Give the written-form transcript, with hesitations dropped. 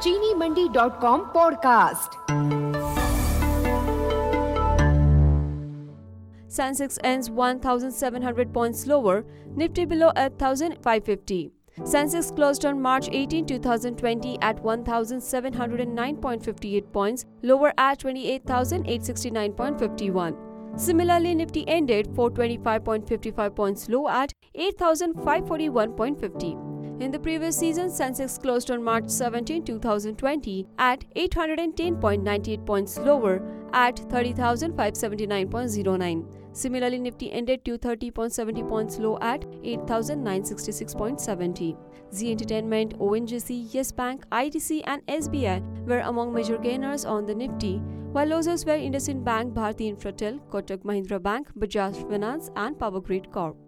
चीनीमंडी.com podcast. Sensex ends 1,700 points lower, Nifty below 8,550. Sensex closed on March 18, 2020 at 1,709.58 points, lower at 28,869.51. Similarly, Nifty ended 425.55 points low at 8,541.50. In the previous season, Sensex closed on March 17, 2020 at 810.98 points lower at 30,579.09. Similarly, Nifty ended 230.70 points low at 8,966.70. Zee Entertainment, ONGC, Yes Bank, ITC and SBI were among major gainers on the Nifty, while losers were IndusInd Bank, Bharti Infratel, Kotak Mahindra Bank, Bajaj Finance and Power Grid Corp.